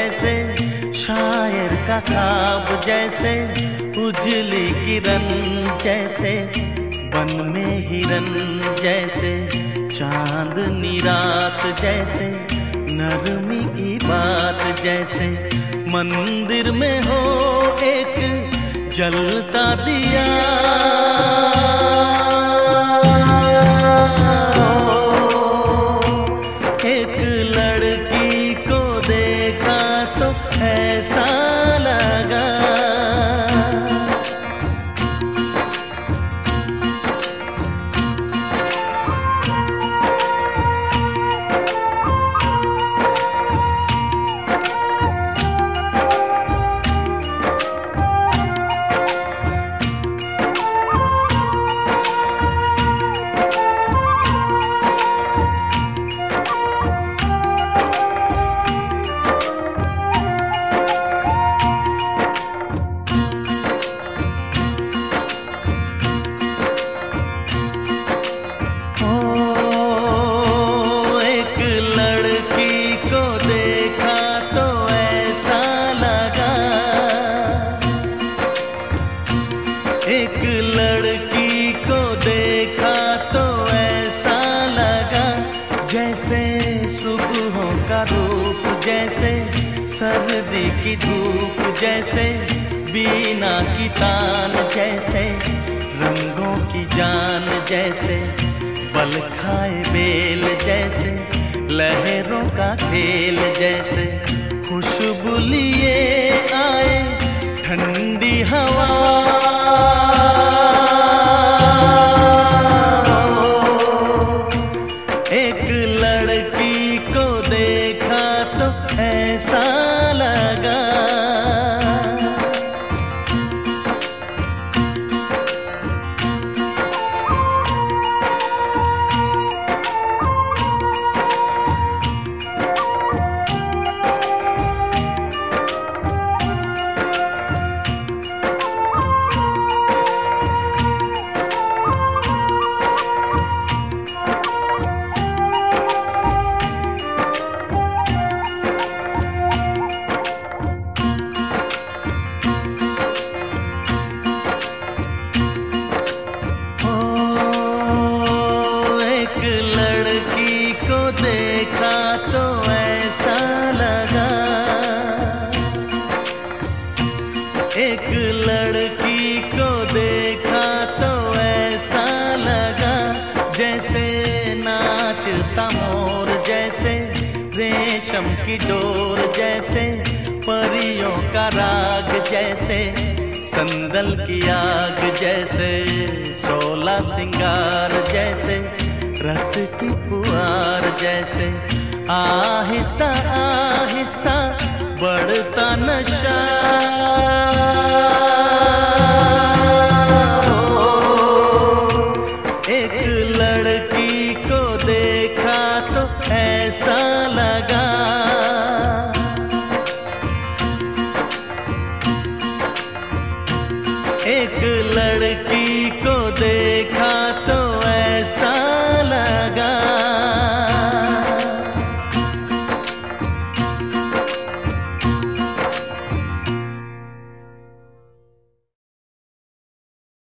जैसे, शायर का ख्वाब जैसे, उजली किरण जैसे, वन में हिरन जैसे, चांदनी रात जैसे, नरमी की बात जैसे, मंदिर में हो एक जलता दिया, एक लड़की को देखा तो ऐसा लगा, एक लड़की को देखा तो ऐसा लगा, जैसे सुबहों का रूप जैसे, सर्दी की धूप जैसे, बीना की तान जैसे, रंगों की जान जैसे, बल खाए बेल जैसे, लहरों का खेल जैसे, खुशबू लिए आए ठंडी हवा, एक लड़की को देखा तो ऐसा लगा, लड़की को देखा तो ऐसा लगा, एक लड़की को देखा तो ऐसा लगा, जैसे नाचता मोर जैसे, रेशम की डोर जैसे, परियों का राग जैसे, संदल की आग जैसे, शोला सिंगार जैसे, रस की पुआर जैसे, आहिस्ता आहिस्ता बढ़ता नशा, एक लड़की को देखा तो ऐसा लगा, एक लड़की को देखा तो ऐसा